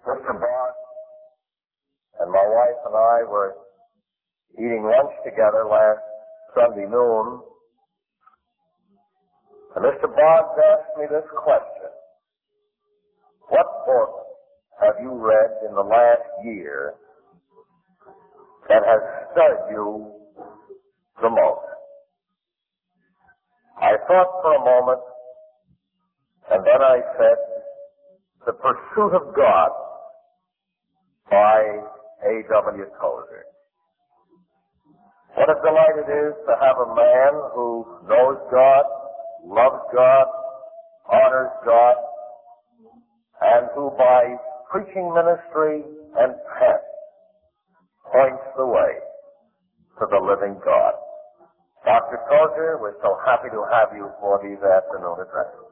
Mr. Bott and my wife and I were eating lunch together last Sunday noon, and Mr. Boggs asked me this question: what book have you read in the last year that has stirred you the most? I thought for a moment, and then I said, The Pursuit of God by A.W. Tozer. What a delight it is to have a man who knows God, loves God, honors God, and who by preaching ministry and pen points the way to the living God. Dr. Tozer, we're so happy to have you for these afternoon addresses.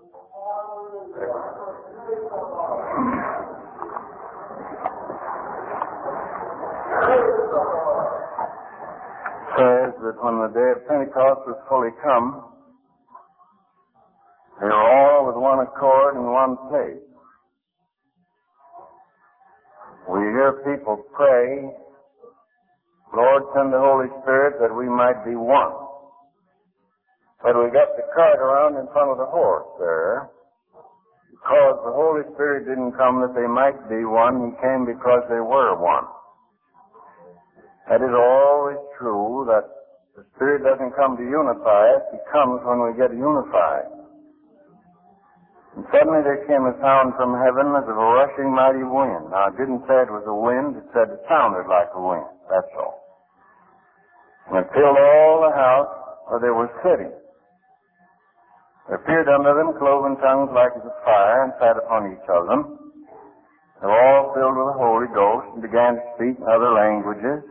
Says that when the day of Pentecost was fully come, they were all with one accord in one place. We hear people pray, Lord, send the Holy Spirit that we might be one. But we got the cart around in front of the horse there, because the Holy Spirit didn't come that they might be one. He came because they were one. That is always true, that the Spirit doesn't come to unify us. He comes when we get unified. And suddenly there came a sound from heaven as of a rushing mighty wind. Now, it didn't say it was a wind. It said it sounded like a wind. That's all. And it filled all the house where they were sitting. There appeared unto them cloven tongues like as of fire, and sat upon each of them. They were all filled with the Holy Ghost, and began to speak in other languages.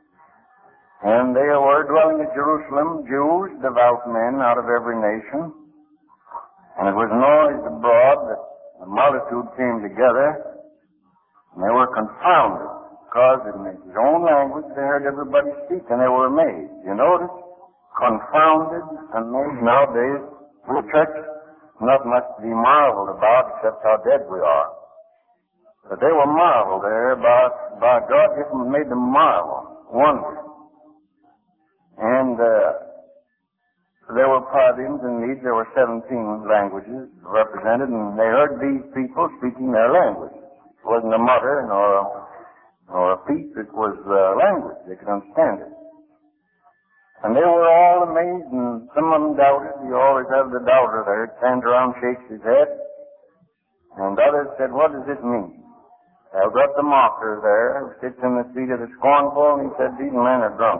And they were dwelling at Jerusalem, Jews, devout men out of every nation. And it was noised abroad that the multitude came together, and they were confounded, because in his own language they heard everybody speak, and they were amazed. You notice? Confounded and amazed. Nowadays, in the church, not much to be marveled about except how dead we are. But they were marveled there by God. Just made them marvel, wonder. And there were paradigms and needs. There were 17 languages represented, and they heard these people speaking their language. It wasn't a mutter nor a peep. It was language. They could understand it. And they were all amazed, and some of them doubted. You always have the doubter there. Stands around, shakes his head. And others said, what does this mean? They've got the mocker there, who sits in the seat of the scornful, and he said, these men are drunk.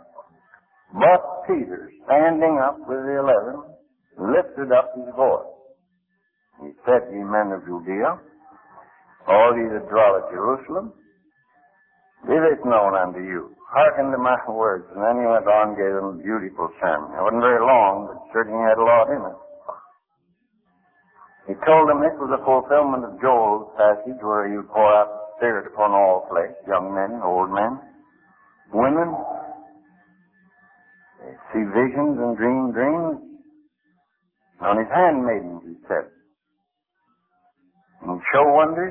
But Peter, standing up with the 11, lifted up his voice. He said, ye men of Judea, all ye that dwell at Jerusalem, be this known unto you. Hearken to my words. And then he went on and gave them a beautiful sermon. It wasn't very long, but certainly had a lot in it. He told them this was a fulfillment of Joel's passage, where he would pour out the Spirit upon all flesh, young men, old men, women. They see visions and dream dreams. On his handmaidens, he said. And show wonders.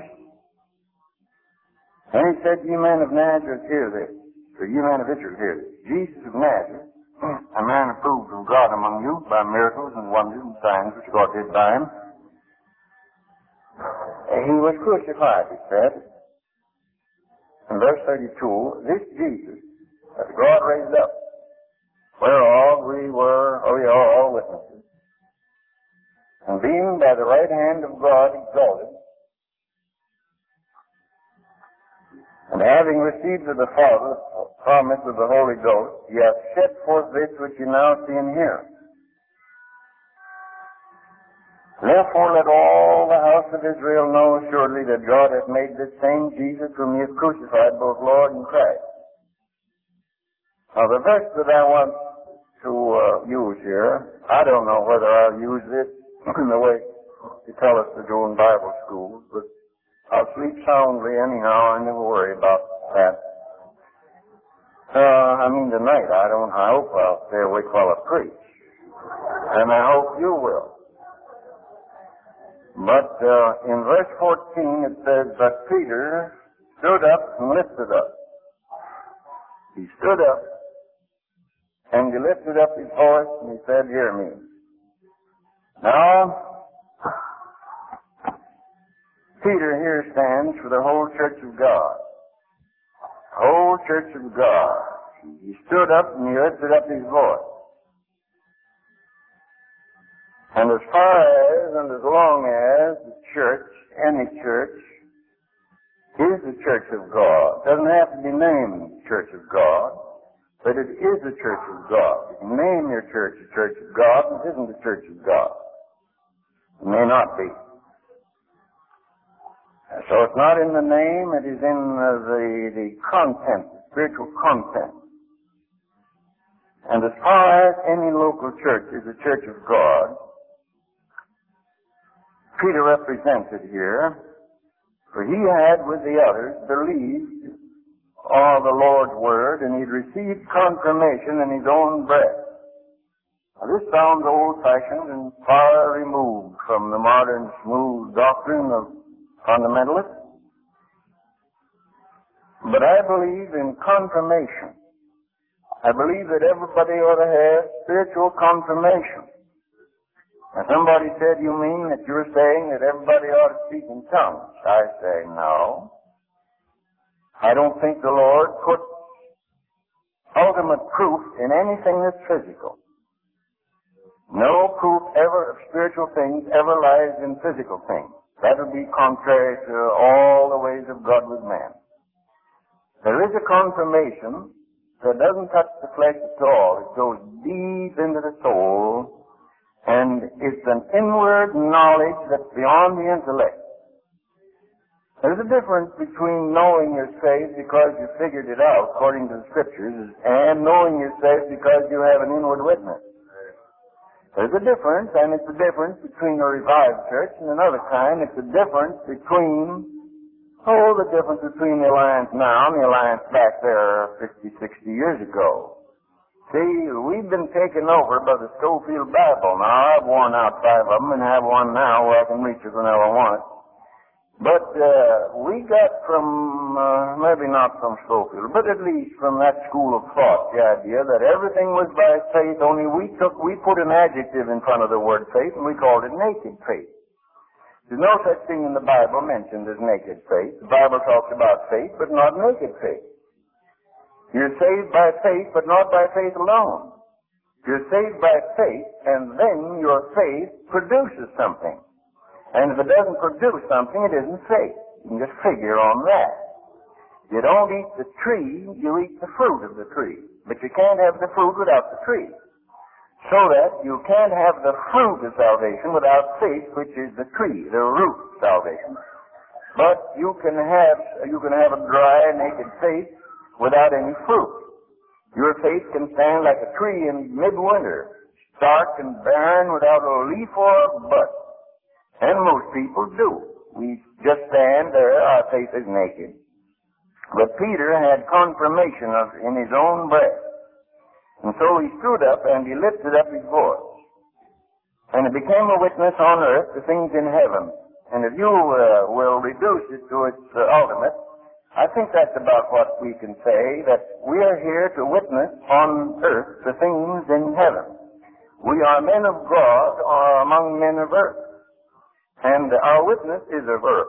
And he said, ye men of Nazareth, hear this. For ye men of Israel, hear this. Jesus of Nazareth, a man approved of God among you by miracles and wonders and signs which God did by him. He was crucified, he said. In verse 32, this Jesus that God raised up, whereof we are all witnesses. And being by the right hand of God exalted, and having received of the Father the promise of the Holy Ghost, he hath set forth this which you now see and hear. Therefore let all the house of Israel know assuredly that God hath made this same Jesus whom ye have crucified, both Lord and Christ. Now the verse that I want to use here, I don't know whether I'll use it in the way you tell us to do in Bible schools, but I'll sleep soundly anyhow. I never worry about that. Tonight, I hope I'll stay awake while I preach. And I hope you will. But in verse 14 it says, "But Peter stood up and lifted up." He stood up and he lifted up his voice and he said, "Hear me." Now, Peter here stands for the whole church of God. The whole church of God. He stood up and he lifted up his voice. And as far as and as long as the church, any church, is the church of God, it doesn't have to be named Church of God, but it is the church of God. You can name your church the Church of God, and it isn't the church of God. It may not be. So it's not in the name, it is in the content, the spiritual content. And as far as any local church is the church of God, Peter represents it here, for he had with the others believed all the Lord's word, and he'd received confirmation in his own breath. Now, this sounds old-fashioned and far removed from the modern smooth doctrine of fundamentalists, but I believe in confirmation. I believe that everybody ought to have spiritual confirmation. Now, somebody said, "You mean that you're saying that everybody ought to speak in tongues?" I say, no. I don't think the Lord put ultimate proof in anything that's physical. No proof ever of spiritual things ever lies in physical things. That would be contrary to all the ways of God with man. There is a confirmation that doesn't touch the flesh at all. It goes deep into the soul, and it's an inward knowledge that's beyond the intellect. There's a difference between knowing you're saved because you figured it out according to the Scriptures and knowing you're saved because you have an inward witness. There's a difference, and it's a difference between a revived church and another kind. It's a difference between, the difference between the alliance now and the alliance back there 50, 60 years ago. See, we've been taken over by the Scofield Bible. Now, I've worn out 5 of them and have one now where I can reach it whenever I want it. But we got from, maybe not from Scofield, but at least from that school of thought, the idea that everything was by faith, only we put an adjective in front of the word faith and we called it naked faith. There's no such thing in the Bible mentioned as naked faith. The Bible talks about faith, but not naked faith. You're saved by faith, but not by faith alone. You're saved by faith, and then your faith produces something. And if it doesn't produce something, it isn't faith. You can just figure on that. You don't eat the tree, you eat the fruit of the tree. But you can't have the fruit without the tree. So that you can't have the fruit of salvation without faith, which is the tree, the root of salvation. But you can have a dry, naked faith without any fruit. Your faith can stand like a tree in midwinter, stark and barren without a leaf or a bud. And most people do. We just stand there, our faith is naked. But Peter had confirmation in his own breath. And so he stood up and he lifted up his voice. And it became a witness on earth to things in heaven. And if you will reduce it to its ultimate, I think that's about what we can say, that we are here to witness on earth the things in heaven. We are men of God or among men of earth. And our witness is of earth.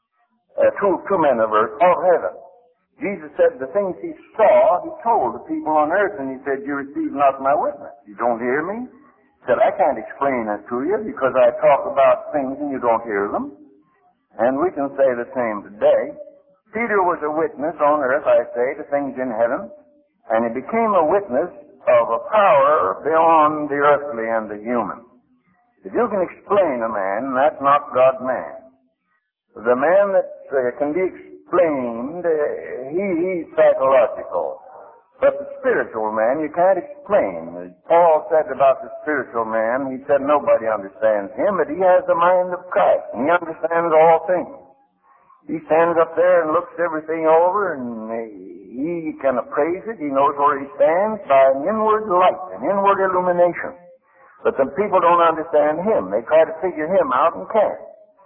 Two men of earth, of heaven. Jesus said the things he saw, he told the people on earth, and he said, "You receive not my witness. You don't hear me?" He said, "I can't explain it to you because I talk about things and you don't hear them." And we can say the same today. Peter was a witness on earth, I say, to things in heaven, and he became a witness of a power beyond the earthly and the human. If you can explain a man, that's not God-man. The man that can be explained, he's psychological. But the spiritual man, you can't explain. As Paul said about the spiritual man, he said nobody understands him, but he has the mind of Christ, and he understands all things. He stands up there and looks everything over, and he can appraise it. He knows where he stands by an inward light, an inward illumination. But the people don't understand him. They try to figure him out and can't.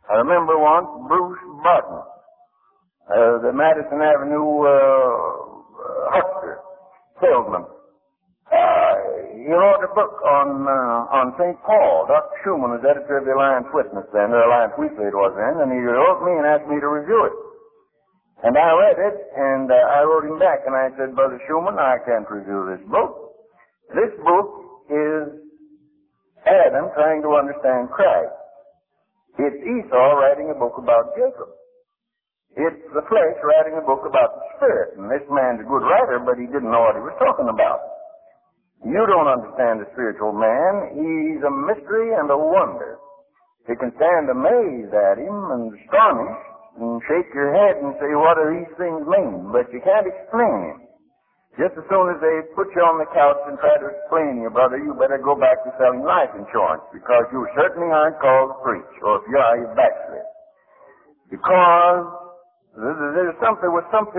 I remember once Bruce Barton, the Madison Avenue huckster, salesman. He wrote a book on St. Paul. Dr. Schumann was editor of the Alliance Witness then, or Alliance Weekly it was then, and he wrote me and asked me to review it. And I read it, and I wrote him back, and I said, Brother Schumann, I can't review this book. This book is Adam trying to understand Christ. It's Esau writing a book about Jacob. It's the flesh writing a book about the Spirit. And this man's a good writer, but he didn't know what he was talking about. You don't understand the spiritual man. He's a mystery and a wonder. You can stand amazed at him and astonished and shake your head and say, what do these things mean? But you can't explain him. Just as soon as they put you on the couch and try to explain you, brother, you better go back to selling life insurance, because you certainly aren't called to preach, or if you are, you're backslid. Because there's something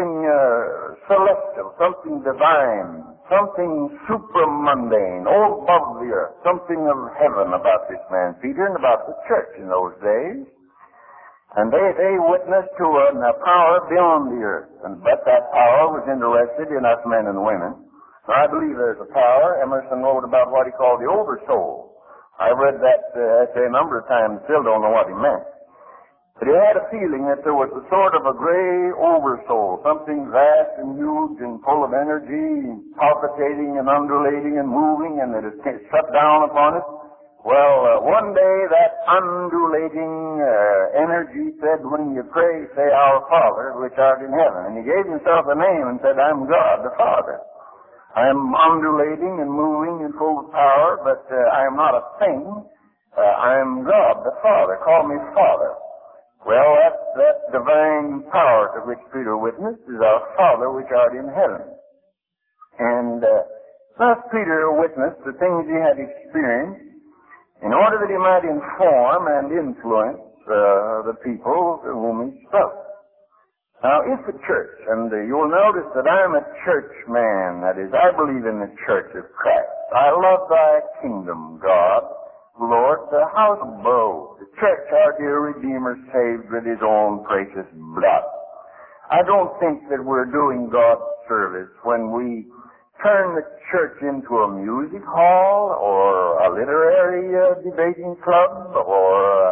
celestial, something divine, something supramundane, all above the earth, something of heaven about this man Peter and about the church in those days. And they witnessed to a power beyond the earth. But that power was interested in us men and women. Now, I believe there's a power. Emerson wrote about what he called the oversoul. I read that essay a number of times, still don't know what he meant. But he had a feeling that there was a sort of a gray oversoul, something vast and huge and full of energy, palpitating and undulating and moving, and that it shut down upon it. Well, one day that undulating energy said, when you pray, say, Our Father, which art in heaven. And he gave himself a name and said, I'm God, the Father. I am undulating and moving and full of power, but I am not a thing. I am God, the Father. Call me Father. Well, that divine power to which Peter witnessed is our Father, which art in heaven. And thus Peter witnessed the things he had experienced, in order that he might inform and influence the people to whom he spoke. Now, if the church, and you'll notice that I'm a church man, that is, I believe in the church of Christ. I love thy kingdom, God, Lord, the house of both, the church, our dear Redeemer, saved with his own precious blood. I don't think that we're doing God's service when we turn the church into a music hall or a literary debating club or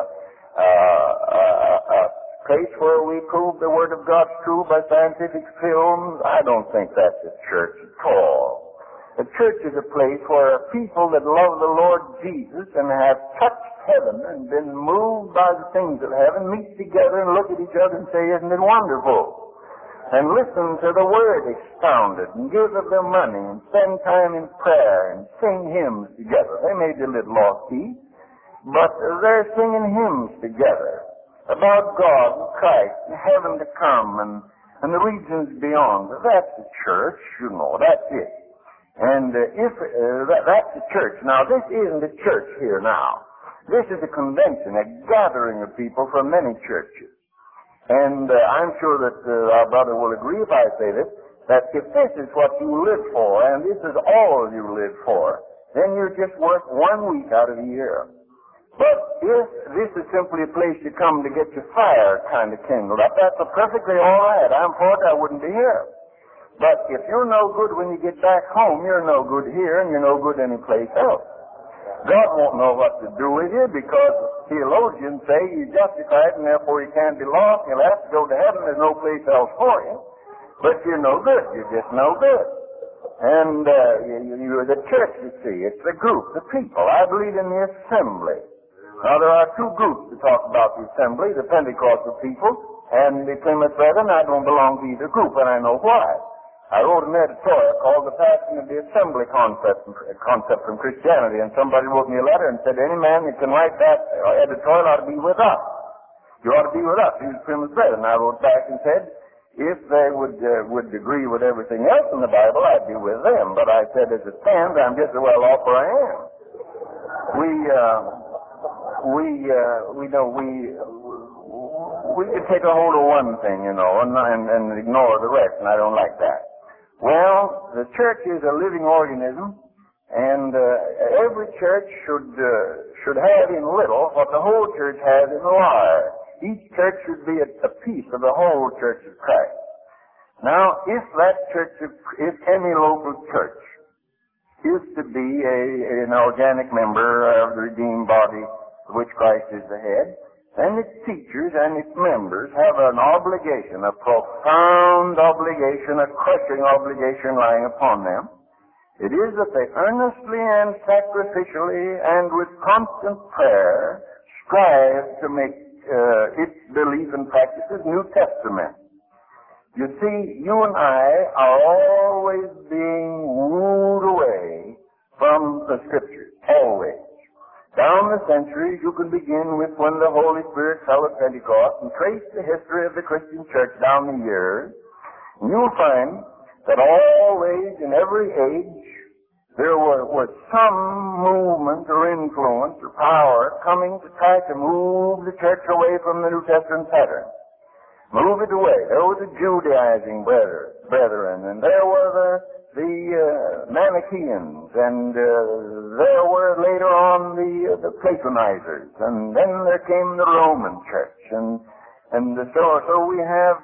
a place where we prove the Word of God's true by scientific films. I don't think that's a church at all. A church is a place where people that love the Lord Jesus and have touched heaven and been moved by the things of heaven meet together and look at each other and say, isn't it wonderful? And listen to the Word expounded, and give of their money, and spend time in prayer, and sing hymns together. They may be a little off key, but they're singing hymns together about God and Christ and heaven to come and the regions beyond. That's the church, you know, that's it. And that's the church. Now, this isn't a church here now. This is a convention, a gathering of people from many churches. And I'm sure that our brother will agree if I say this, that if this is what you live for, and this is all you live for, then you're just worth 1 week out of the year. But if this is simply a place you come to get your fire kind of kindled up, that's perfectly all right. I'm for it, I wouldn't be here. But if you're no good when you get back home, you're no good here, and you're no good anyplace else. God won't know what to do with you, because theologians say you're justified and therefore you can't be lost. You'll have to go to heaven. There's no place else for you. But you're no good. You're just no good. And you're the church, you see. It's the group, the people. I believe in the assembly. Now, there are two groups to talk about the assembly, the Pentecostal people and the Plymouth Brethren. I don't belong to either group, and I know why. I wrote an editorial called The Passing of the Assembly Concept from Christianity, and somebody wrote me a letter and said, any man that can write that editorial ought to be with us. You ought to be with us. He was Plymouth Brethren. And I wrote back and said, if they would agree with everything else in the Bible, I'd be with them. But I said, as it stands, I'm just as well off where I am. We could take a hold of one thing, you know, and ignore the rest, and I don't like that. Well, the church is a living organism, and every church should have in little what the whole church has in large. each church should be a piece of the whole Church of Christ. Now, if that church, if any local church is to be an organic member of the redeemed body of which Christ is the head, then its teachers and its members have an obligation, a profound obligation, a crushing obligation lying upon them. It is that they earnestly and sacrificially and with constant prayer strive to make its belief and practices New Testament. You see, you and I are always being wooed away from the Scriptures, always. Down the centuries, you can begin with when the Holy Spirit fell at Pentecost and trace the history of the Christian church down the years, and you'll find that always, in every age, there was some movement or influence or power coming to try to move the church away from the New Testament pattern. Move it away. There were the Judaizing brethren, and there were the Manichaeans, and there were later on the Platonizers, and then there came the Roman Church, and so we have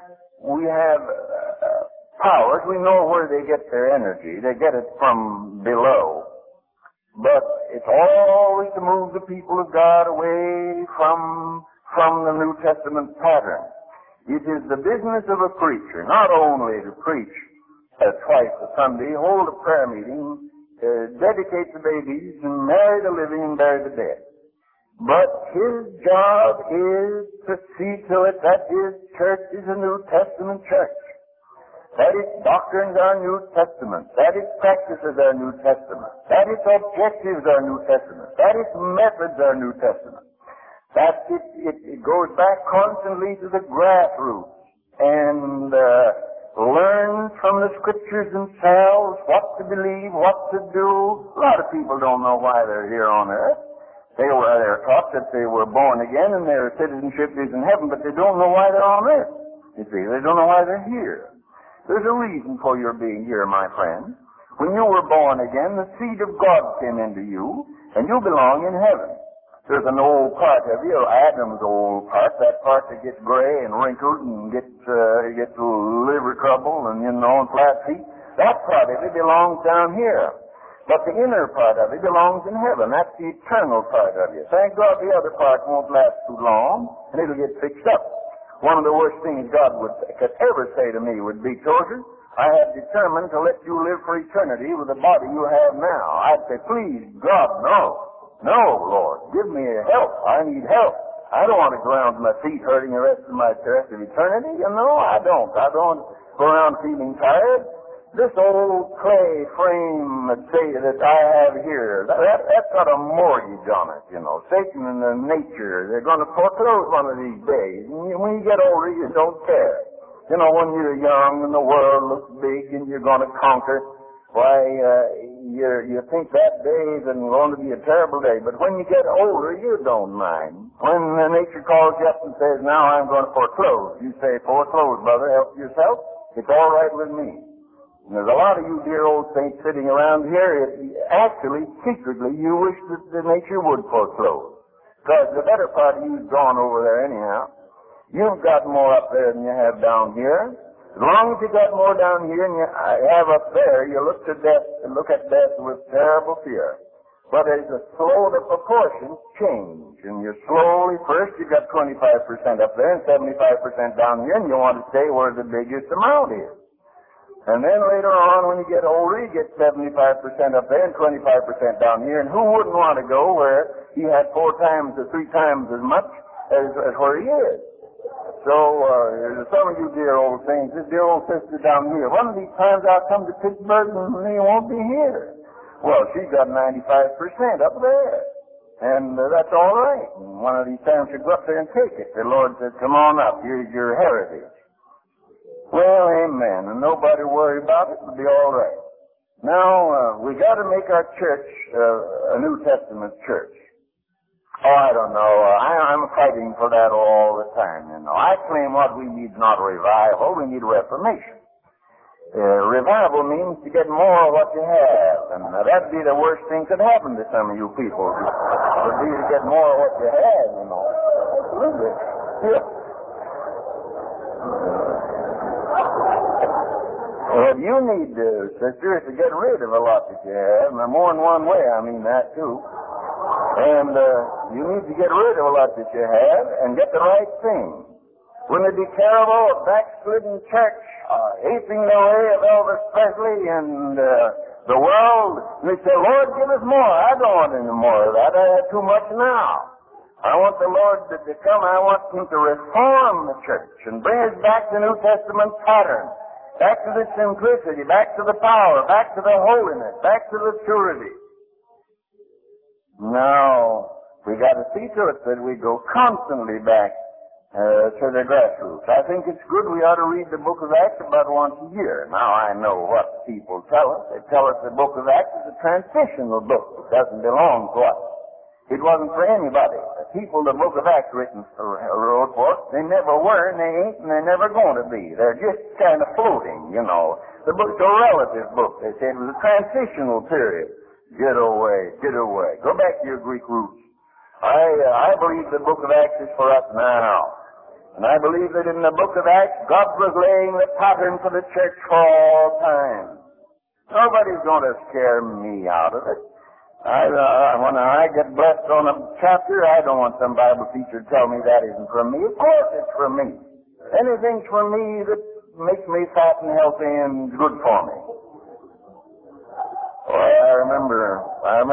powers. We know where they get their energy. They get it from below, but it's always to move the people of God away from the New Testament pattern. It is the business of a preacher not only to preach twice a Sunday, hold a prayer meeting, dedicate the babies, and marry the living and bury the dead. But his job is to see to it that his church is a New Testament church, that its doctrines are New Testament, that its practices are New Testament, that its objectives are New Testament, that its methods are New Testament. That it goes back constantly to the grassroots and learns from the Scriptures themselves what to believe, what to do. A lot of people don't know why they're here on earth. They're taught that they were born again and their citizenship is in heaven, but they don't know why they're on earth. You see, they don't know why they're here. There's a reason for your being here, my friend. When you were born again, the seed of God came into you, and you belong in heaven. There's an old part of you, Adam's old part, that part that gets gray and wrinkled and gets liver trouble and, and flat feet. That part of it belongs down here. But the inner part of it belongs in heaven. That's the eternal part of you. Thank God the other part won't last too long, and it'll get fixed up. One of the worst things God could ever say to me would be, Tozer, I have determined to let you live for eternity with the body you have now. I'd say, please, God, no. No, Lord, give me help. I need help. I don't want to go around with my feet hurting the rest of eternity. No, I don't. I don't go around feeling tired. This old clay frame that I have here, that's got a mortgage on it, Satan and the nature, they're going to foreclose one of these days. And when you get older, you don't care. When you're young and the world looks big and you're going to conquer, why, you think that day is going to be a terrible day. But when you get older, you don't mind. When nature calls you up and says, now I'm going to foreclose, you say, foreclose, brother, help yourself. It's all right with me. And there's a lot of you dear old saints sitting around here, actually, secretly, you wish that the nature would foreclose. Because the better part of you's gone over there anyhow. You've got more up there than you have down here. As long as you got more down here and you have up there, you look at death with terrible fear. But as the proportions change, and you slowly, first you got 25% up there and 75% down here, and you want to stay where the biggest amount is. And then later on, when you get older, you get 75% up there and 25% down here, and who wouldn't want to go where he had 4 times or 3 times as much as where he is? So, some of you dear old saints, this dear old sister down here, one of these times I'll come to Pittsburgh and he won't be here. Well, she's got 95% up there. And that's all right. And one of these times she'll go up there and take it. The Lord said, come on up, here's your heritage. Well, amen. And nobody worry about it, it'll be all right. Now, we got to make our church a New Testament church. Oh, I don't know. I'm fighting for that all the time, I claim what we need is not revival, we need reformation. Revival means to get more of what you have, and that'd be the worst thing that could happen to some of you people, would be to get more of what you have, Absolutely. Well, you need, sisters, to get rid of a lot that you have. And more than one way, I mean that, too. And you need to get rid of a lot that you have and get the right thing. Wouldn't it be terrible, a backslidden church, aping the way of Elvis Presley and the world? And they say, Lord, give us more. I don't want any more of that. I have too much now. I want the Lord to come. I want Him to reform the church and bring us back to New Testament pattern. Back to the simplicity, back to the power, back to the holiness, back to the purity. Now, we got to see to it that we go constantly back to the grassroots. I think it's good we ought to read the book of Acts about once a year. Now, I know what people tell us. They tell us the book of Acts is a transitional book. It doesn't belong to us. It wasn't for anybody. The people the book of Acts wrote for, they never were, and they ain't, and they're never going to be. They're just kind of floating, you know. The book's a relative book. They said it was a transitional period. Get away, get away. Go back to your Greek roots. I believe the book of Acts is for us now. And I believe that in the book of Acts, God was laying the pattern for the church for all time. Nobody's going to scare me out of it. When I get blessed on a chapter, I don't want some Bible teacher to tell me that isn't from me. Of course it's from me. Anything's from me that makes me fat and healthy and good for me. Well, I remember,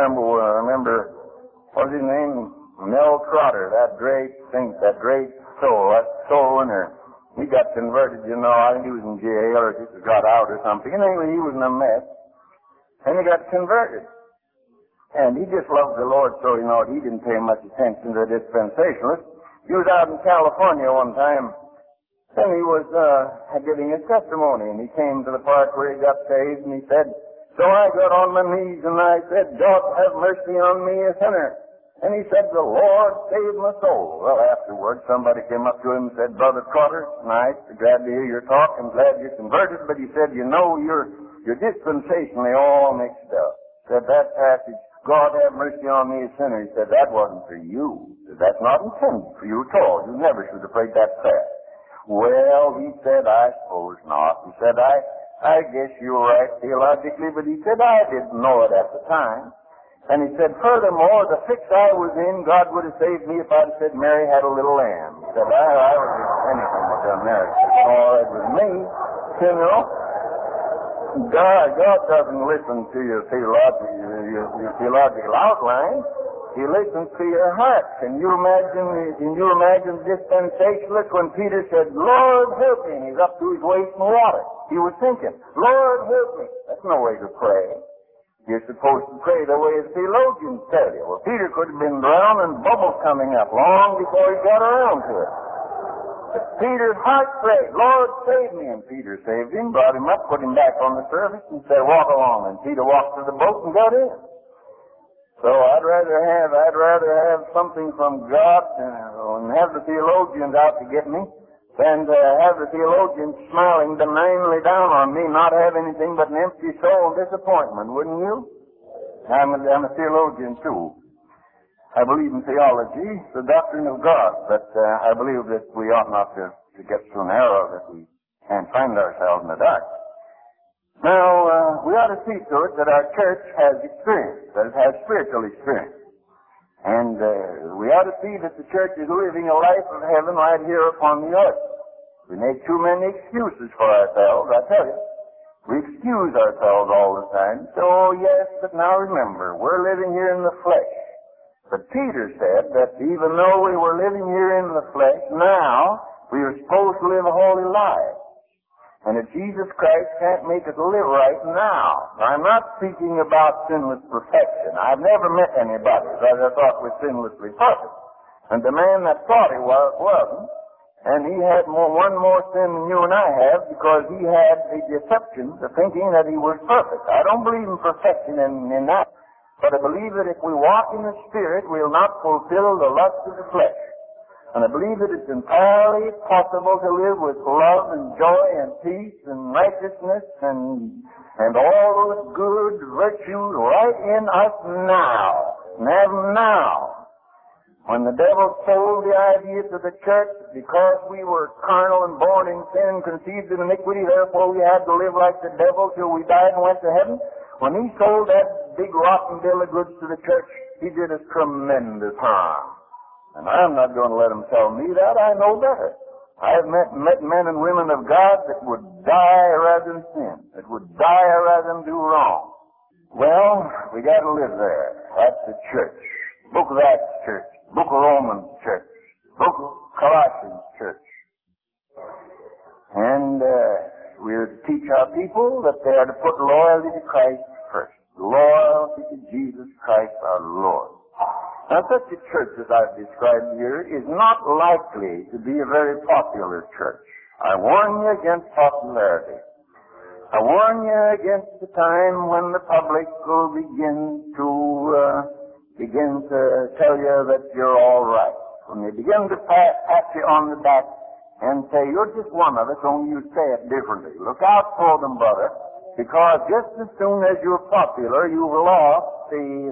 what's his name? Mel Trotter, that great saint, that great soul, that soul winner. He got converted, you know. I think he was in jail or just got out or something. Anyway, he was in a mess. And he got converted. And he just loved the Lord, so, you know, he didn't pay much attention to the dispensationalists. He was out in California one time, and he was giving his testimony, and he came to the part where he got saved, and he said, so I got on my knees, and I said, God, have mercy on me, a sinner. And he said, the Lord saved my soul. Well, afterwards, somebody came up to him and said, Brother Trotter, nice, glad to hear your talk, I'm glad you're converted, but he said, you know, you're dispensationally all mixed up. Said that passage, God have mercy on me, a sinner. He said, that wasn't for you. Said, that's not intended for you at all. You never should have prayed that prayer. Well, he said, I suppose not. He said, I guess you're right theologically, but he said, I didn't know it at the time. And he said, furthermore, the fix I was in, God would have saved me if I'd said Mary had a little lamb. He said, I would have anything but done Mary. All right with me, you know. God doesn't listen to your theological outline. He listens to your heart. Can you imagine the dispensationalist when Peter said, Lord, help me, and he's up to his waist in water. He was thinking, Lord, help me. That's no way to pray. You're supposed to pray the way the theologians tell you. Well, Peter could have been drowned and bubbles coming up long before he got around to it. But Peter's heart prayed, Lord, save me. And Peter saved him, brought him up, put him back on the surface, and said, walk along. And Peter walked to the boat and got in. So I'd rather have something from God and have the theologians out to get me than to have the theologians smiling benignly down on me, not have anything but an empty soul and disappointment, wouldn't you? I'm a theologian too. I believe in theology, the doctrine of God, but I believe that we ought not to get so narrow that we can't find ourselves in the dark. Now, we ought to see to it that our church has experience, that it has spiritual experience. And we ought to see that the church is living a life of heaven right here upon the earth. We make too many excuses for ourselves, I tell you. We excuse ourselves all the time. So, yes, but now remember, we're living here in the flesh. But Peter said that even though we were living here in the flesh, now we are supposed to live a holy life. And that Jesus Christ can't make us live right now. I'm not speaking about sinless perfection. I've never met anybody that I thought was sinlessly perfect. And the man that thought he wasn't, and he had one more sin than you and I have because he had the deception of thinking that he was perfect. I don't believe in perfection in that. But I believe that if we walk in the Spirit, we'll not fulfill the lust of the flesh. And I believe that it's entirely possible to live with love and joy and peace and righteousness and all those good virtues right in us now. And have them now. When the devil sold the idea to the church, because we were carnal and born in sin, conceived in iniquity, therefore we had to live like the devil till we died and went to heaven. When he sold that big rotten bill of goods to the church, he did us tremendous harm. And I'm not going to let him tell me that. I know better. I've met men and women of God that would die rather than sin, that would die rather than do wrong. Well, we got to live there. That's the church. Book of Acts church. Book of Romans church. Book of Colossians church. And we're to teach our people that they are to put loyalty to Christ first. Loyalty to Jesus Christ our Lord. Now, such a church as I've described here is not likely to be a very popular church. I warn you against popularity. I warn you against the time when the public will begin to tell you that you're all right. When they begin to pat you on the back and say, you're just one of us, only you say it differently. Look out for them, brother, because just as soon as you're popular, you've lost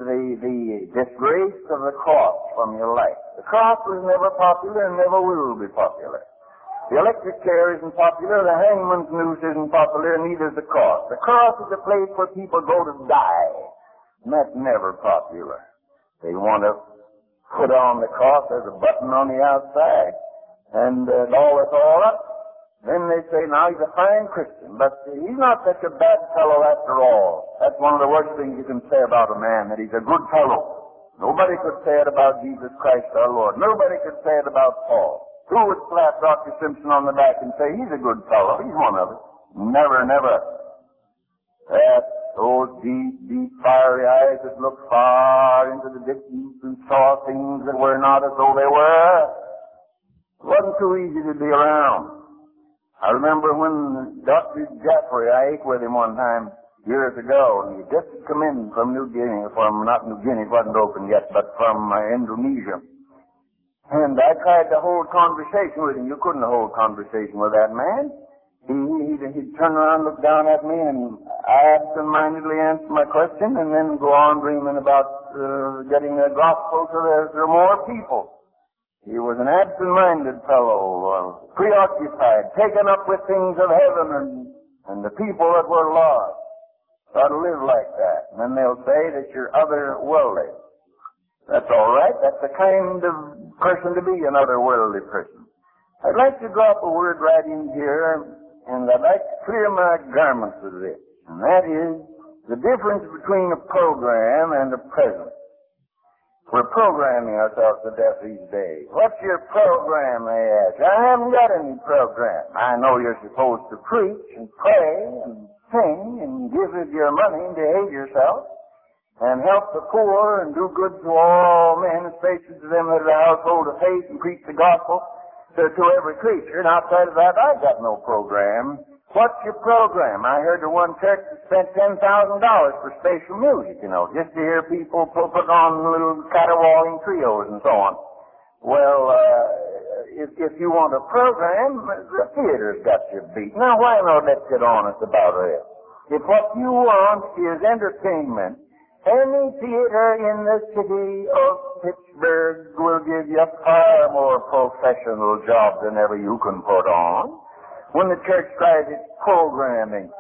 the disgrace of the cross from your life. The cross was never popular and never will be popular. The electric chair isn't popular, the hangman's noose isn't popular, neither is the cross. The cross is a place where people go to die, and that's never popular. They want to put on the cross, there's a button on the outside, and all up. Then they say, now he's a fine Christian, but he's not such a bad fellow after all. That's one of the worst things you can say about a man, that he's a good fellow. Nobody could say it about Jesus Christ our Lord. Nobody could say it about Paul. Who would slap Dr. Simpson on the back and say, he's a good fellow, he's one of us? Never, never. That's those deep, fiery eyes that looked far into the distance and saw things that were not as though they were. It wasn't too easy to be around. I remember when Dr. Jeffrey, I ate with him one time years ago, and he just had come in from New Guinea, not New Guinea, it wasn't open yet, but from Indonesia. And I tried to hold conversation with him. You couldn't hold conversation with that man. He'd turn around, look down at me, and I absent-mindedly answer my question, and then go on dreaming about getting the gospel to there more people. He was an absent-minded fellow, preoccupied, taken up with things of heaven and the people that were lost. Ought to live like that. And then they'll say that you're otherworldly. That's all right. That's the kind of person to be, an otherworldly person. I'd like to drop a word right in here, and I'd like to clear my garments of this. And that is the difference between a program and a present. We're programming ourselves to death these days. What's your program, they ask? I haven't got any program. I know you're supposed to preach and pray and sing and give of your money and behave yourself and help the poor and do good to all men, especially to them that are the household of faith, and preach the gospel to every creature. And outside of that, I've got no program. What's your program? I heard of one church that spent $10,000 for spatial music, just to hear people put on little caterwauling trios and so on. Well, if you want a program, the theater's got you beat. Now, why not let's get honest about it? If what you want is entertainment, any theater in the city of Pittsburgh will give you a far more professional job than ever you can put on. When the church tries its programming,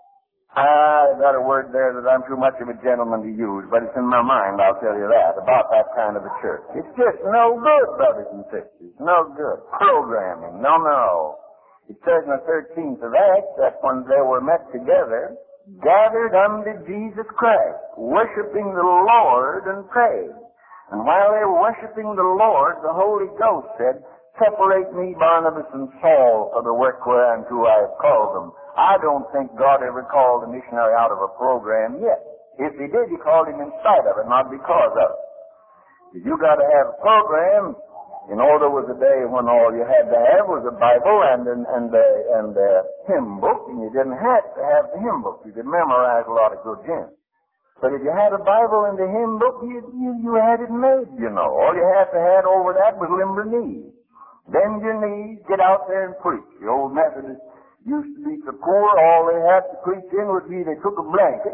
I've got a word there that I'm too much of a gentleman to use, but it's in my mind, I'll tell you that, about that kind of a church. It's just no good, brothers and sisters. No good. Programming. No. It says in the 13th of Acts that when they were met together, gathered unto Jesus Christ, worshiping the Lord and prayed. And while they were worshiping the Lord, the Holy Ghost said, separate me, Barnabas and Saul, for the work whereunto I have called them. I don't think God ever called a missionary out of a program yet. If he did, he called him in spite of it, not because of it. You got to have a program. There was a day when all you had to have was a Bible and a hymn book, and you didn't have to have the hymn book. You could memorize a lot of good hymns. But if you had a Bible and a hymn book, you had it made, All you had to have over that was limber knees. Bend your knees, get out there and preach. The old Methodists used to be so poor, all they had to preach in would be they took a blanket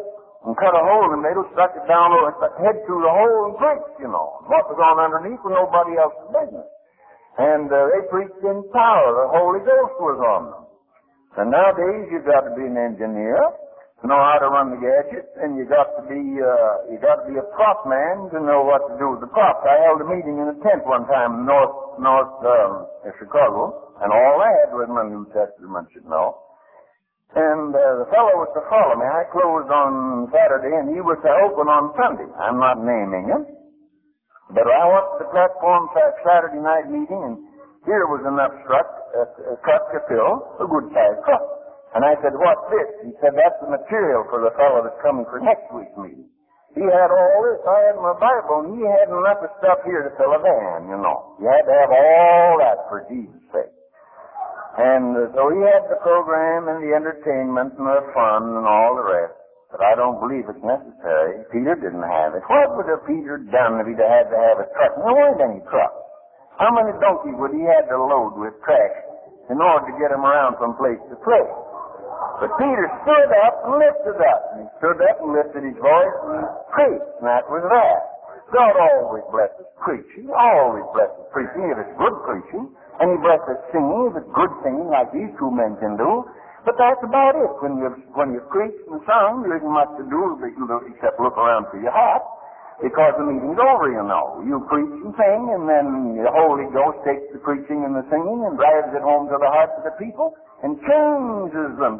and cut a hole in the middle, stuck it down over, head through the hole and preached, you know. What was on underneath was nobody else's business. And they preached in power. The Holy Ghost was on them. And nowadays you've got to be an engineer to know how to run the gadgets, and you got to be a prop man to know what to do with the props. I held a meeting in a tent one time in north Chicago, and all I had was my New Testament, you know. And the fellow was to follow me. I closed on Saturday, and he was to open on Sunday. I'm not naming him. But I went to the platform Saturday night meeting, and here was an truck to fill, a good-sized truck. And I said, "What's this?" He said, "That's the material for the fellow that's coming for next week's meeting." He had all this. I had my Bible, and he had enough of stuff here to fill a van, you know. You had to have all that for Jesus' sake. And so he had the program and the entertainment and the fun and all the rest. But I don't believe it's necessary. Peter didn't have it. What would have Peter done if he'd had to have a truck? There weren't any trucks. How many donkeys would he have to load with trash in order to get him around from place to place? But Peter stood up and lifted up. And he stood up and lifted his voice and preached. And that was that. God always blesses preaching. Always blesses preaching if it's good preaching. And he blesses singing if it's good singing like these two men can do. But that's about it. When you preach and sung, there isn't much to do except look around for your hat. Because the meeting's over, you know. You preach and sing, and then the Holy Ghost takes the preaching and the singing and drives it home to the hearts of the people and changes them.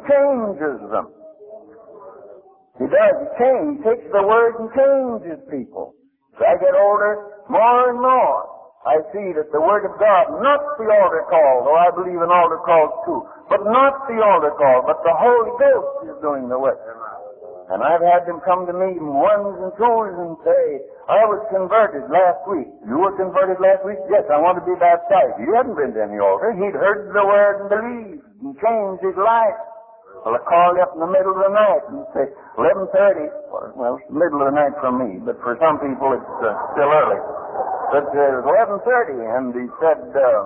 He does. He takes the word and changes people. As I get older, more and more, I see that the Word of God, not the altar call, though I believe in altar calls too, but not the altar call, but the Holy Ghost is doing the work. And I've had them come to me in ones and twos and say, "I was converted last week." "You were converted last week?" "Yes, I want to be baptized." He hadn't been to any altar. He'd heard the Word and believed and changed his life. Well, I called up in the middle of the night and say, 11:30. Well, it's the middle of the night for me, but for some people it's still early. But it was 11:30, and he said,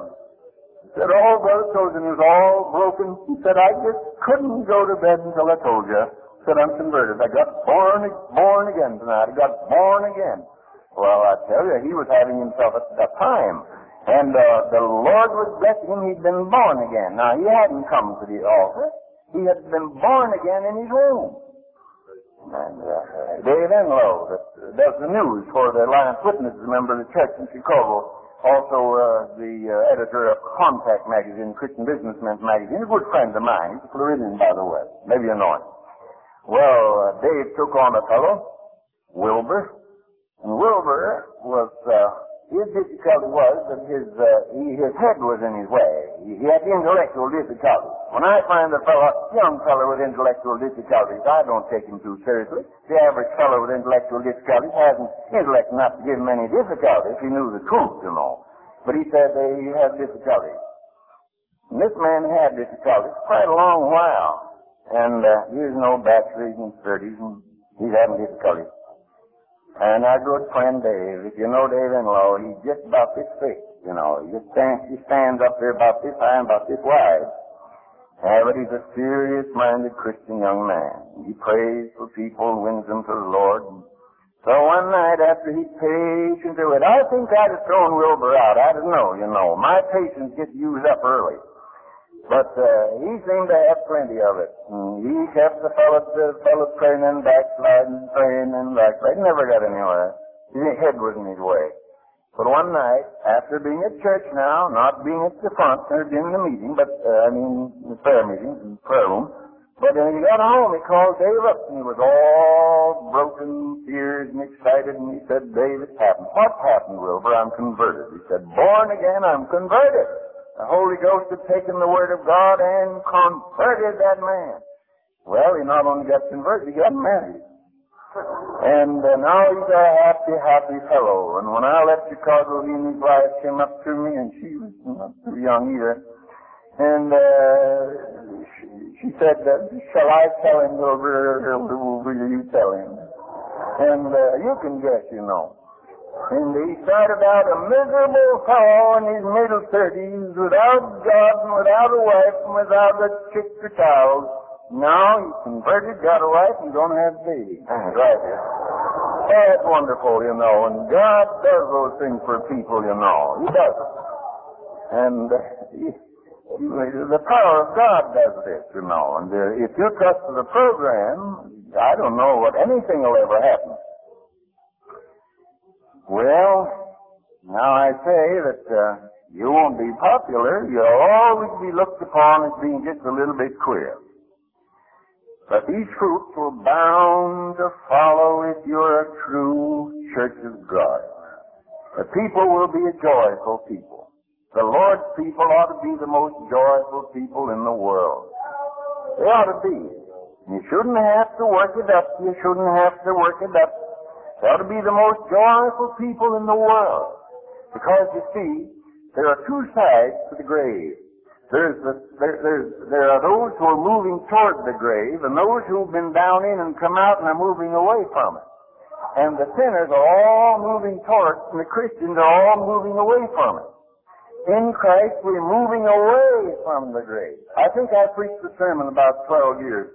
"Oh, Brother Chosen, he was all broken." He said, "I just couldn't go to bed until I told you." He said, "I'm converted. I got born again tonight. I got born again." Well, I tell you, he was having himself at that time. And the Lord was blessing him. He'd been born again. Now, he hadn't come to the altar. He had been born again in his room. And Dave Enlow, that does the news for the Alliance Witnesses, a member of the church in Chicago, also the editor of Contact magazine, Christian Businessman's magazine, a good friend of mine. He's a Floridian, by the way. Maybe you know him. Well, Dave took on a fellow, Wilbur, and Wilbur was, his difficulty was that his head was in his way. He had intellectual difficulties. When I find a young fellow with intellectual difficulties, I don't take him too seriously. The average fellow with intellectual difficulties hasn't intellect enough to give him any difficulty if he knew the truth, you know. But he said he had difficulties. And this man had difficulties quite a long while. And he was no bachelor, he's in his 30s, and he's having difficulties. And our good friend Dave, if you know Dave Enlow, he's just about this thick, you know. He stands up there about this high and about this wide. But he's a serious-minded Christian young man. He prays for people and wins them to the Lord. So one night after he's patient to it, I think I'd have thrown Wilbur out. I don't know, you know. My patience gets used up early. But he seemed to have plenty of it. And he kept the fellow praying and backsliding, praying and backsliding. Never got anywhere. His head was in his way. But one night, after being at church now, not being at the front, or in the meeting, but, the prayer meeting, the prayer room, but when he got home, he called Dave up, and he was all broken, tears, and excited, and he said, "Dave, it's happened." "What happened, Wilbur?" "I'm converted." He said, "Born again, I'm converted." The Holy Ghost had taken the Word of God and converted that man. Well, he not only got converted, he got married. And now he's a happy, happy fellow. And when I left Chicago, he and his wife came up to me, and she was not too young either. And she said, "Shall I tell him, Wilbur, or will you tell him?" And you can guess, you know. And he started out a miserable fellow in his middle 30s, without God and without a wife and without a chick or child. Now he's converted, got a wife, and going to have a baby. Right. That's wonderful, you know, and God does those things for people, you know. He does it. And the power of God does this, you know. And if you trust to the program, I don't know what anything will ever happen. Well, now I say that you won't be popular. You'll always be looked upon as being just a little bit queer. But these fruits will bound to follow if you're a true church of God. The people will be a joyful people. The Lord's people ought to be the most joyful people in the world. They ought to be. You shouldn't have to work it up. You shouldn't have to work it up. They ought to be the most joyful people in the world. Because, you see, there are two sides to the grave. There are those who are moving toward the grave, and those who've been down in and come out and are moving away from it. And the sinners are all moving toward it, and the Christians are all moving away from it. In Christ, we're moving away from the grave. I think I preached a sermon about 12 years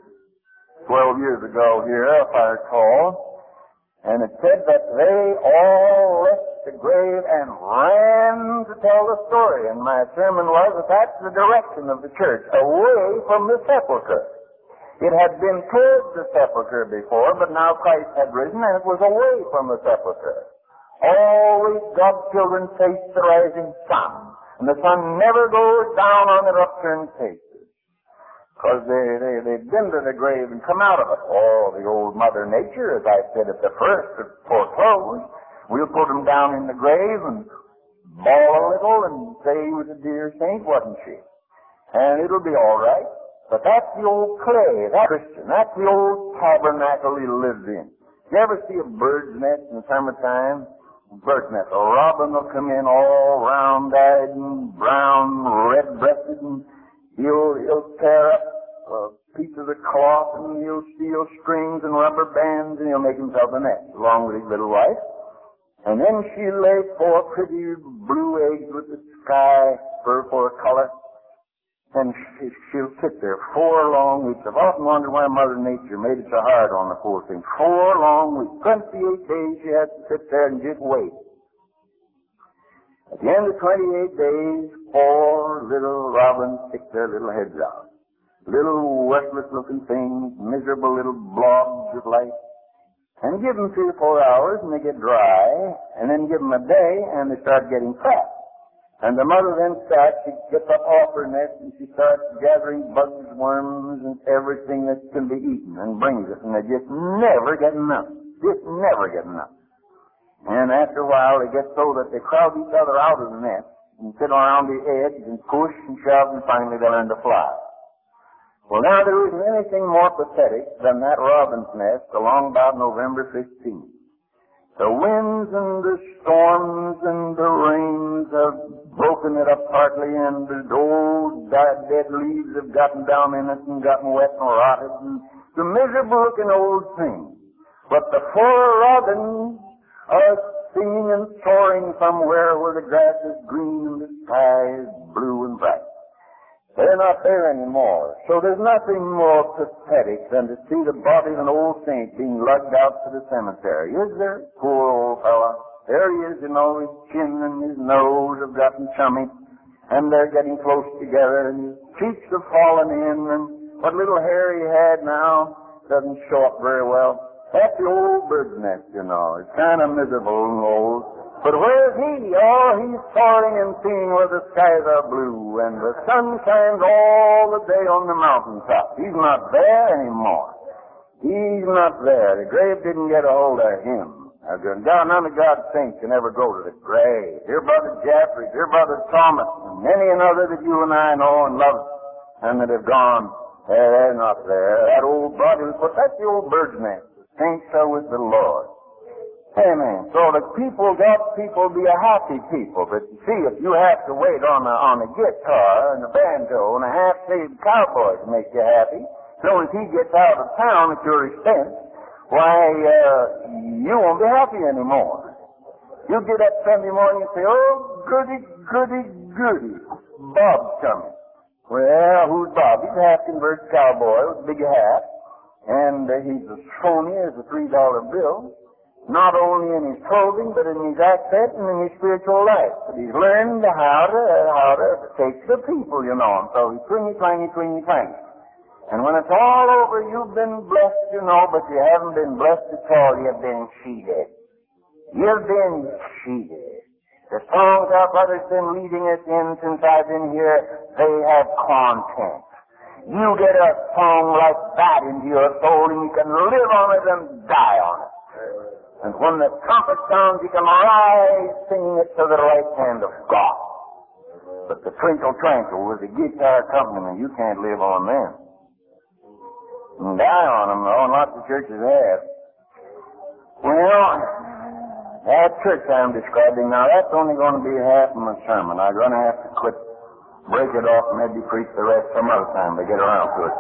ago here, if I recall. And it said that they all left the grave and ran to tell the story. And my sermon was that that's the direction of the church, away from the sepulchre. It had been towards the sepulchre before, but now Christ had risen and it was away from the sepulchre. Always God's children face the rising sun. And the sun never goes down on their upturned faces. Because they've been to the grave and come out of it. Oh, the old Mother Nature, as I said at the first, foreclosed. We'll put them down in the grave and bawl a little and say he was a dear saint, wasn't she? And it'll be all right. But that's the old clay, that Christian. That's the old tabernacle he lived in. You ever see a bird's nest in the summertime? Bird's nest. A robin will come in all round-eyed and brown, red-breasted, and he'll tear up pieces of cloth, and he'll steal strings and rubber bands, and he'll make himself a nest along with his little wife. And then she'll lay 4 pretty blue eggs with the sky for a color. And she'll sit there 4 long weeks. I've often wondered why Mother Nature made it so hard on the poor thing. 4 long weeks. 28 days she has to sit there and just wait. At the end of 28 days, 4 little robins stick their little heads out. Little worthless-looking things, miserable little blobs of light. And give them 3 or 4 hours, and they get dry. And then give them a day, and they start getting fat. And the mother then starts, she gets up off her nest, and she starts gathering bugs, worms, and everything that can be eaten, and brings it. And they just never get enough. Just never get enough. And after a while, they get so that they crowd each other out of the nest, and sit around the edge, and push and shove, and finally they learn to fly. Well, now there isn't anything more pathetic than that robin's nest along about November 15th. The winds and the storms and the rains have broken it up partly, and the old dead leaves have gotten down in it and gotten wet and rotted, and it's a miserable-looking old thing. But the 4 robins are singing and soaring somewhere where the grass is green and the sky is blue and bright. They're not there anymore. So there's nothing more pathetic than to see the body of an old saint being lugged out to the cemetery. Is there? Poor old fella. There he is, you know, his chin and his nose have gotten chummy, and they're getting close together, and his cheeks have fallen in, and what little hair he had now doesn't show up very well. That's the old bird's nest, you know. It's kind of miserable and old. But where is he? Oh, he's soaring and seeing where the skies are blue and the sun shines all the day on the mountaintop. He's not there anymore. He's not there. The grave didn't get a hold of him. None of God's saints can ever go to the grave. Dear Brother Jeffrey, dear Brother Thomas, and many another that you and I know and love and that have gone, they're not there. That old body, but that's the old bird's nest. The saints are with the Lord. Amen. So the people, God's people, be a happy people. But you see, if you have to wait on a guitar and a banjo and a half-saved cowboy to make you happy, so as he gets out of town at your expense, why, you won't be happy anymore. You get up Sunday morning and say, oh, goody, goody, goody, Bob's coming. Well, who's Bob? He's a half-converted cowboy with a big hat. And he's as phony as a $3 bill. Not only in his clothing, but in his accent and in his spiritual life. But he's learned how to take the people, you know. And so he's twingy-twangy. And when it's all over, you've been blessed, you know, but you haven't been blessed at all. You've been cheated. You've been cheated. The songs our brother's been leading us in since I've been here, they have content. You get a song like that into your soul and you can live on it and die on it. And when the trumpet sounds, you can rise singing it to the right hand of God. But the twinkle twinkle with the guitar accompaniment, you can't live on them. And die on them, though, and lots of churches have. Well, that church I'm describing now, that's only going to be half of my sermon. I'm going to have to break it off and maybe preach the rest some other time to get around to it.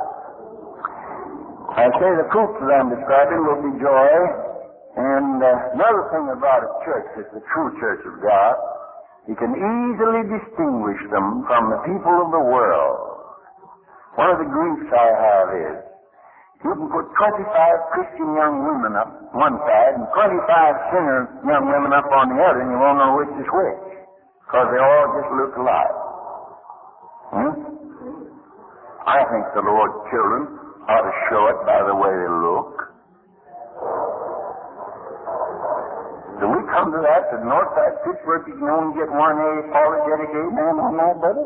I say the fruits that I'm describing will be joy. And another thing about a church is the true church of God. You can easily distinguish them from the people of the world. One of the griefs I have is you can put 25 Christian young women up one side and 25 sinner young women up on the other, and you won't know which is which, because they all just look alike. I think the Lord's children ought to show it by the way they look. Do we come to that, to Northside Pittsburgh, you can only get one apologetic amen on that, brother?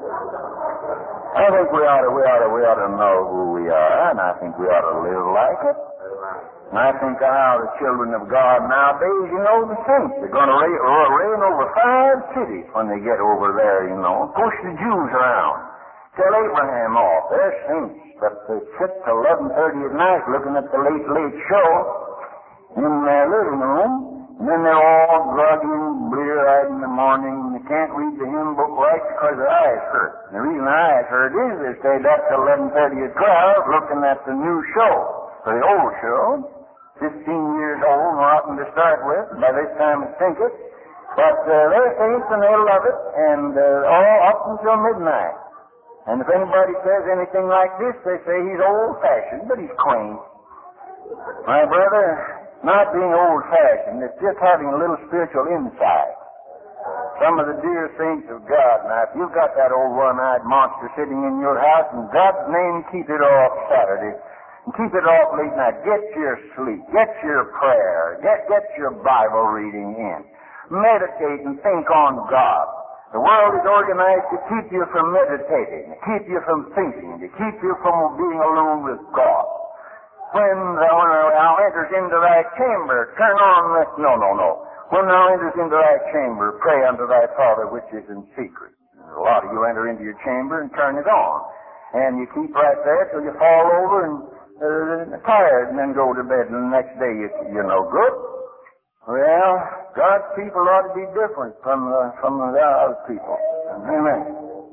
I think we ought to know who we are, and I think we ought to live like it. And I think how the children of God nowadays, you know, the saints, they're going to reign over 5 cities when they get over there, you know, push the Jews around, tell Abraham off. They're saints, but they sit till 11:30 at night looking at the late show in their living room. And then they're all groggy and blear-eyed in the morning, and they can't read the hymn book right because their eyes hurt. And the reason their eyes hurt is they stayed up till 11:30 at 12 looking at the new show, or the old show, 15 years old, rotten to start with. By this time it's tinted. But they're saints and they love it, and all up until midnight. And if anybody says anything like this, they say he's old-fashioned, but he's quaint. My brother, not being old-fashioned, it's just having a little spiritual insight. Some of the dear saints of God, now if you've got that old one-eyed monster sitting in your house, in God's name, keep it off Saturday. And keep it off late night. Get your sleep. Get your prayer. Get your Bible reading in. Meditate and think on God. The world is organized to keep you from meditating, to keep you from thinking, to keep you from being alone with God. When thou enters into thy chamber, turn on the... No. When thou enters into thy chamber, pray unto thy Father which is in secret. A lot of you enter into your chamber and turn it on. And you keep right there till you fall over and tired and then go to bed, and the next day you're no good. Well, God's people ought to be different from the other people. Amen.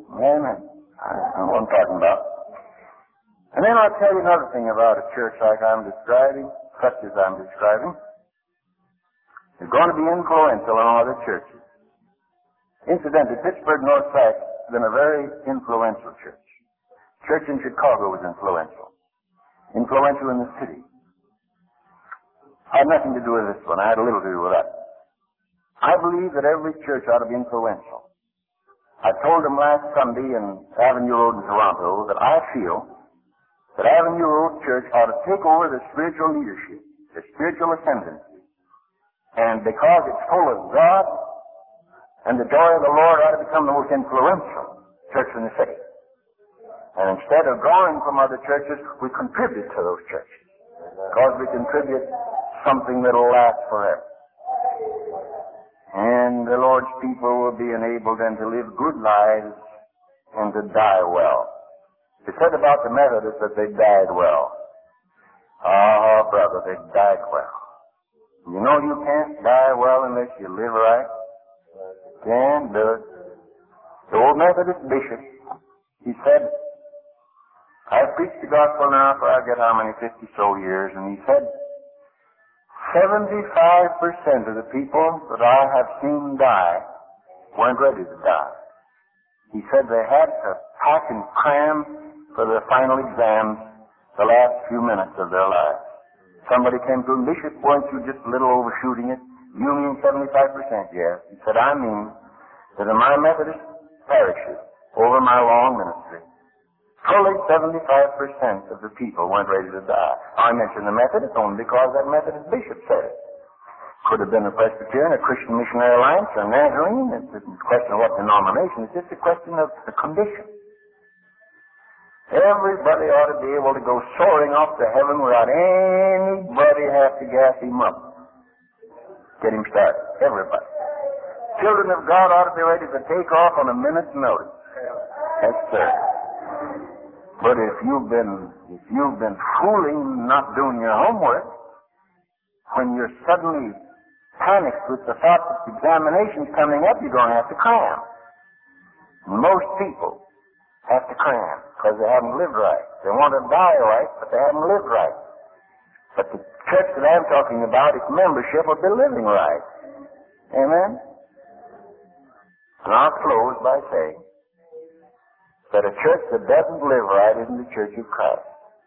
I know what I'm talking about. And then I'll tell you another thing about a church like I'm describing, such as I'm describing. It's going to be influential on other churches. Incidentally, Pittsburgh Northside has been a very influential church. Church in Chicago was influential. Influential in the city. I had nothing to do with this one. I had a little to do with that. I believe that every church ought to be influential. I told them last Sunday in Avenue Road in Toronto that I feel that Avenue Road Church ought to take over the spiritual leadership, the spiritual ascendancy. And because it's full of God and the joy of the Lord ought to become the most influential church in the city. And instead of drawing from other churches, we contribute to those churches. Because we contribute something that will last forever. And the Lord's people will be enabled then to live good lives and to die well. They said about the Methodists that they died well. Oh, brother, they died well. You know you can't die well unless you live right. Can't do it. The old Methodist bishop, he said, I've preached the gospel now for I get how many, 50 so years, and he said, 75% of the people that I have seen die weren't ready to die. He said they had to pack and cram for the final exams the last few minutes of their lives. Somebody came to him, Bishop, weren't you just a little overshooting it? You mean 75%? Yes. He said, I mean that in my Methodist parishes, over my long ministry, fully 75% of the people weren't ready to die. I mention the Methodist only because that Methodist bishop said it. Could have been a Presbyterian, a Christian Missionary Alliance, or a Nazarene. It's a question of what denomination. It's just a question of the condition. Everybody ought to be able to go soaring off to heaven without anybody have to gas him up. Get him started. Everybody. Children of God ought to be ready to take off on a minute's notice. Yes, sir. But if you've been fooling, not doing your homework, when you're suddenly panicked with the thought that the examination's coming up, you're going to have to cram. Most people have to cram because they haven't lived right. They want to die right, but they haven't lived right. But the church that I'm talking about, its membership will be living right. Amen? And I'll close by saying that a church that doesn't live right isn't the Church of Christ.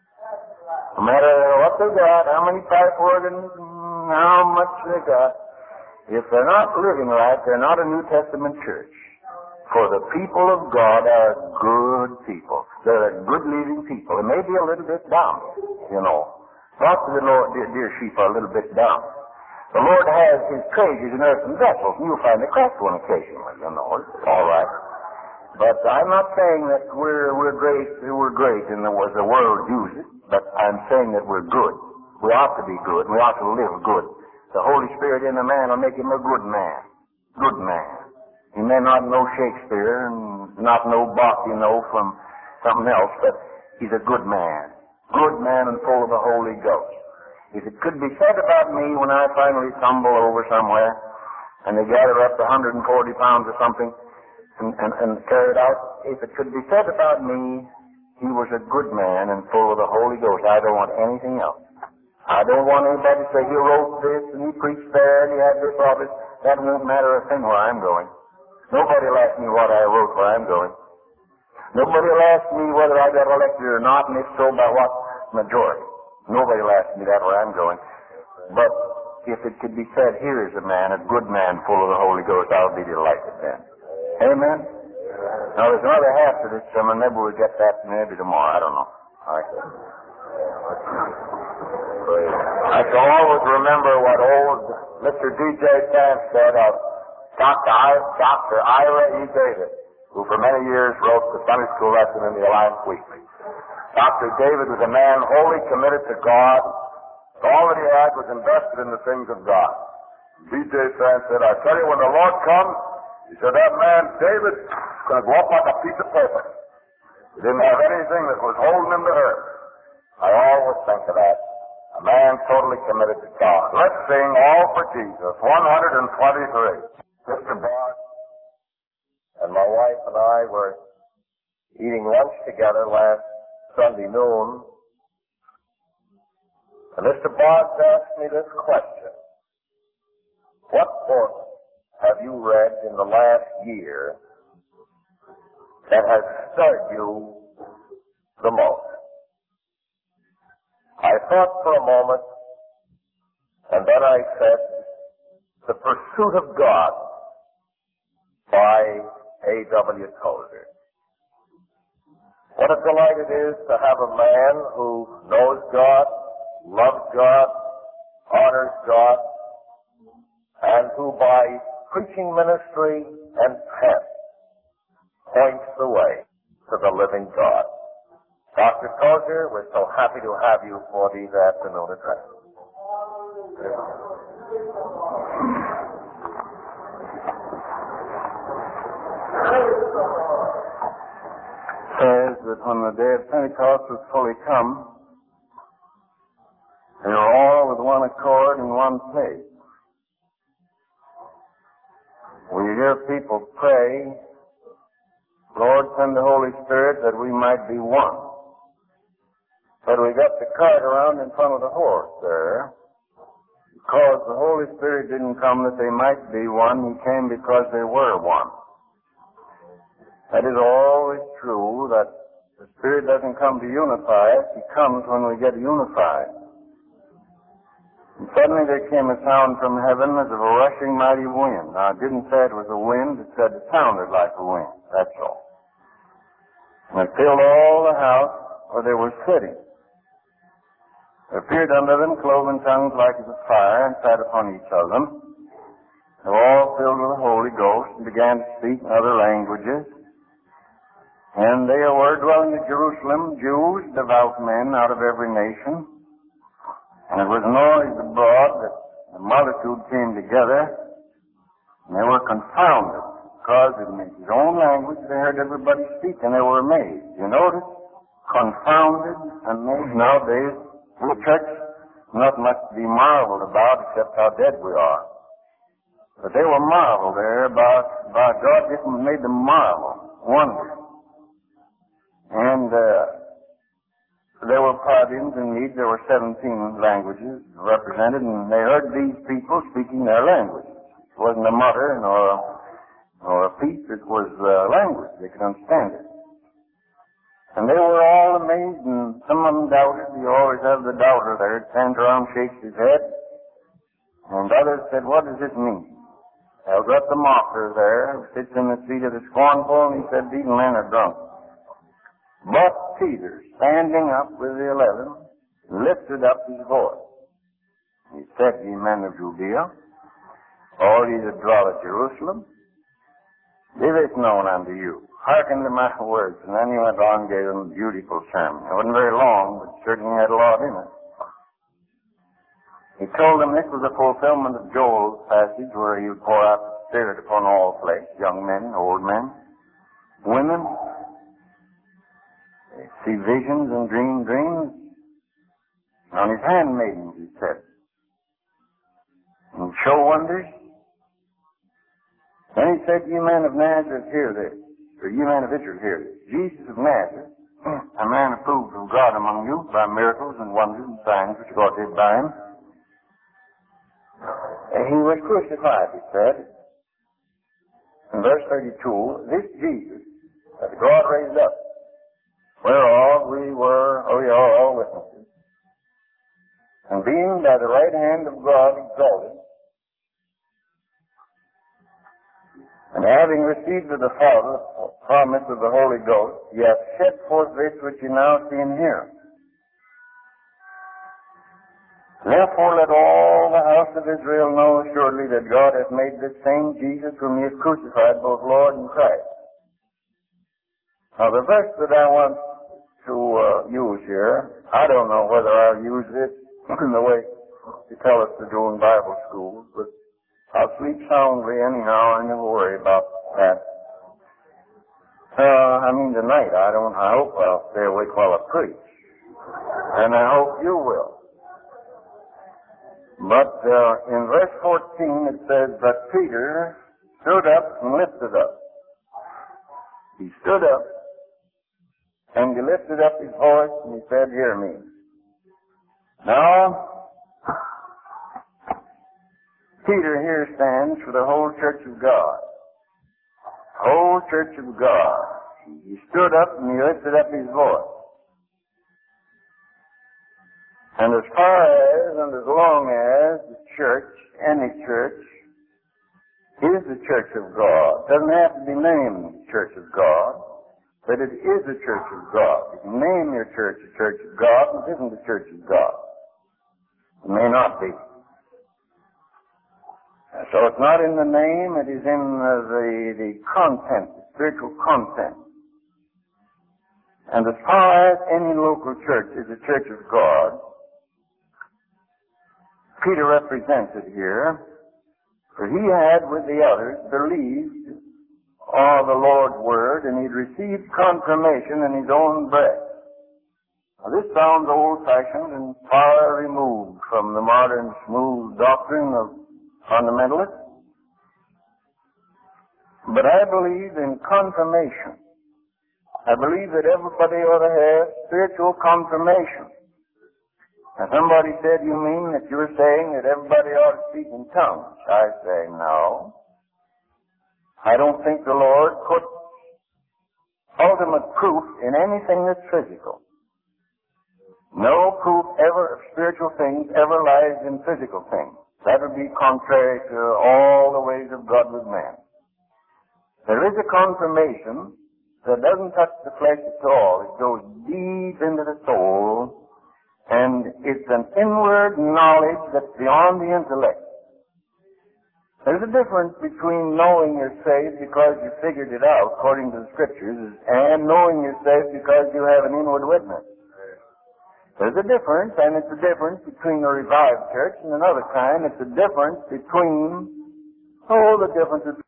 No matter what they got, how many pipe organs, how much they got, if they're not living right, they're not a New Testament church. For the people of God are good people. They're a good living people. They may be a little bit dumb, you know. Lots of the Lord, dear sheep are a little bit dumb. The Lord has His treasures in earthen vessels, and you'll find a cracked one occasionally, you know. It's all right. But I'm not saying that we're great in the world uses it, but I'm saying that we're good. We ought to be good. We ought to live good. The Holy Spirit in a man will make him a good man. Good man. He may not know Shakespeare and not know Bach, you know, from something else, but he's a good man. Good man and full of the Holy Ghost. If it could be said about me when I finally tumble over somewhere and they gather up 140 pounds or something and carry it out, if it could be said about me, he was a good man and full of the Holy Ghost. I don't want anything else. I don't want anybody to say he wrote this and he preached there and he had this office. That won't matter a thing where I'm going. Nobody will ask me what I wrote where I'm going. Nobody will ask me whether I got elected or not, and if so, by what majority. Nobody will ask me that where I'm going. But if it could be said, here is a man, a good man, full of the Holy Ghost, I'll be delighted then. Amen? Now, there's another half to this sermon. Maybe we'll get that maybe tomorrow. I don't know. All right. I shall always remember what old Mr. D.J. Stamp said of Dr. Ira E. David, who for many years wrote the Sunday school lesson in the Alliance Weekly. Dr. David was a man wholly committed to God. All that he had was invested in the things of God. D.J. Stamp said, I tell you, when the Lord comes, he said, that man, David, is going to go up like a piece of paper. He didn't have anything that was holding him to earth. I always think of that. A man totally committed to God. Let's sing All for Jesus, 123. Mr. Bard and my wife and I were eating lunch together last Sunday noon, and Mr. Boggs asked me this question: what book have you read in the last year that has stirred you the most? I thought for a moment, and then I said, The Pursuit of God by A.W. Tozer. What a delight it is to have a man who knows God, loves God, honors God, and who by preaching ministry and pen points the way to the living God. Dr. Tozer, we're so happy to have you for these afternoon addresses. Says that when the day of Pentecost was fully come, they were all with one accord in one place. We hear people pray, Lord, send the Holy Spirit that we might be one. But we got the cart around in front of the horse there, because the Holy Spirit didn't come that they might be one. He came because they were one. That is always true, that the Spirit doesn't come to unify us. He comes when we get unified. And suddenly there came a sound from heaven as of a rushing mighty wind. Now, it didn't say it was a wind. It said it sounded like a wind. That's all. And it filled all the house where they were sitting. There appeared unto them cloven tongues like as of fire, and sat upon each of them. They were all filled with the Holy Ghost, and began to speak in other languages. And they were dwelling at Jerusalem, Jews, devout men out of every nation. And it was noised abroad that the multitude came together, and they were confounded, because in his own language they heard everybody speak, and they were amazed. You notice? Confounded, amazed. Nowadays, in the church, not much to be marveled about except how dead we are. But they were marveled there about God just made them marvel, wonder. And there were Parthians and Medes. There were 17 languages represented, and they heard these people speaking their language. It wasn't a mutter nor a peep. It was language. They could understand it. And they were all amazed, and some of them doubted. You always have the doubter there. Stands around, shakes his head. And others said, what does it mean? They've got the mocker there, who sits in the seat of the scornful, and he said, these men are drunk. But Peter, standing up with the 11, lifted up his voice. He said, ye men of Judea, all ye that dwell at Jerusalem, be this known unto you. Hearken to my words. And then he went on and gave them a beautiful sermon. It wasn't very long, but certainly had a lot in it. He told them this was a fulfillment of Joel's passage where he would pour out the Spirit upon all flesh, young men, old men, women. They see visions and dream dreams. On his handmaidens, he said. And show wonders. Then he said, ye men of Nazareth, hear this. Or ye men of Israel, hear this. Jesus of Nazareth, a man approved of God among you by miracles and wonders and signs which God did by him. He was crucified, he said. In verse 32, this Jesus that God raised up, whereof we are all witnesses. And being by the right hand of God exalted, and having received of the Father the promise of the Holy Ghost, he hath set forth this which ye now see and hear. Therefore let all the house of Israel know assuredly that God hath made this same Jesus whom ye have crucified both Lord and Christ. Now the verse that I want to use here, I don't know whether I'll use it in the way they tell us to do in Bible schools, but I'll sleep soundly anyhow. I never worry about that. Tonight, I hope I'll stay awake while I preach. And I hope you will. But in verse 14 it says, but Peter stood up and lifted up. He stood up and he lifted up his voice and he said, hear me. Now, Peter here stands for the whole church of God. Whole church of God. He stood up and he lifted up his voice. And as far as and as long as the church, any church, is the church of God, doesn't have to be named the church of God, but it is the church of God. You can name your church the church of God, but it isn't the church of God. It may not be. So it's not in the name, it is in the content, the spiritual content. And as far as any local church is a church of God, Peter represents it here, for he had with the others believed all the Lord's word, and he'd received confirmation in his own breath. Now this sounds old-fashioned and far removed from the modern smooth doctrine of fundamentalists. But I believe in confirmation. I believe that everybody ought to have spiritual confirmation. Now somebody said, you mean that you're saying that everybody ought to speak in tongues? I say, no. I don't think the Lord put ultimate proof in anything that's physical. No proof ever of spiritual things ever lies in physical things. That would be contrary to all the ways of God with man. There is a confirmation that doesn't touch the flesh at all. It goes deep into the soul, and it's an inward knowledge that's beyond the intellect. There's a difference between knowing you're saved because you figured it out according to the Scriptures and knowing you're saved because you have an inward witness. There's a difference, and it's a difference between a revived church and another kind. It's a difference between, the difference is